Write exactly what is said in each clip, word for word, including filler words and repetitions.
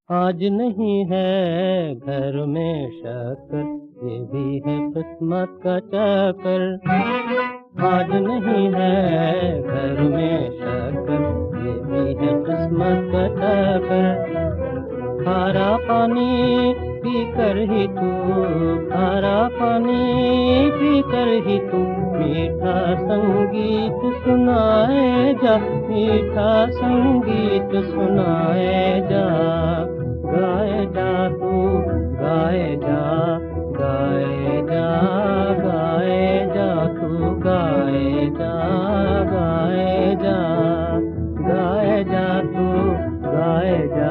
आज नहीं है घर में शक्कर, ये भी है किस्मत का चक्कर। आज नहीं है घर में शक्कर, ये भी है किस्मत का चक्कर। खारा पानी पी कर ही तू, खारा पानी पी कर ही तू मीठा संगीत सुनाए जा, मीठा संगीत सुनाए जा। गाए जा तू, गाए जा, गाए जा, गाए जा तू, गाए जा, गाए जा, गाए जा तू, गाए जा।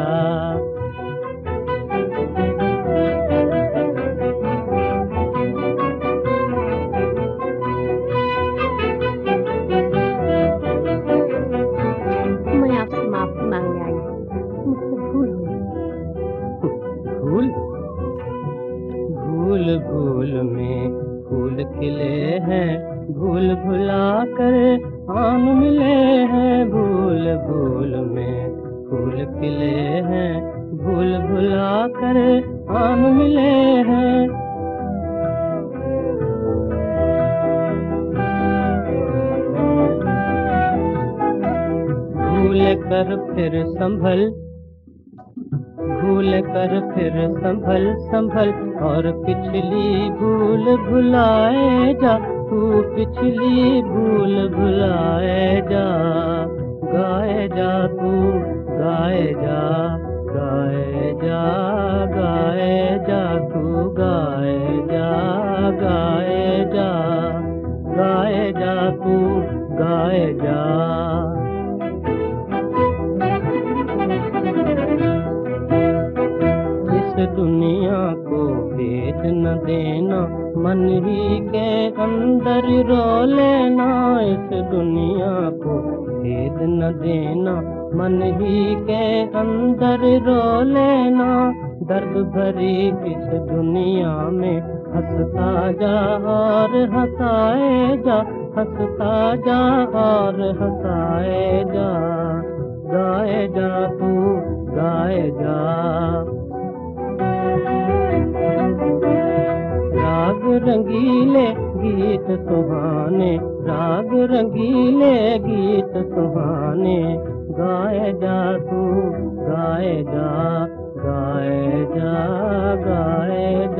मैं आपसे माफी मांगने आई हूँ, मुझसे भूल हुई। भूल भूल भूल में फूल खिले हैं, भूल भुला कर आम मिले हैं। भूल भूल में फूल खिले हैं, भूल भुला कर आम मिले हैं। भूल कर फिर संभल, भूल कर फिर संभल संभल और पिछली भूल भुलाए जा, तू पिछली भूल भुलाए जा। गाए जा तू, गाए जा, गाए जा, गाए जा तू, गाए जा, गाए जा, गाए जा तू, गाए जा। दुनिया को भेद न देना, मन ही के अंदर रो लेना। इस दुनिया को भेद न देना, मन ही के अंदर रो लेना। दर्द भरी इस दुनिया में हंसता जा और हंसाए जा, हंसता जा और हंसाए जा। गाए जा तू, गाए जा। राग रंगीले गीत सुहाने, राग रंगीले गीत सुहाने। गाए जा तू, गाए जा, गाए जा, गाए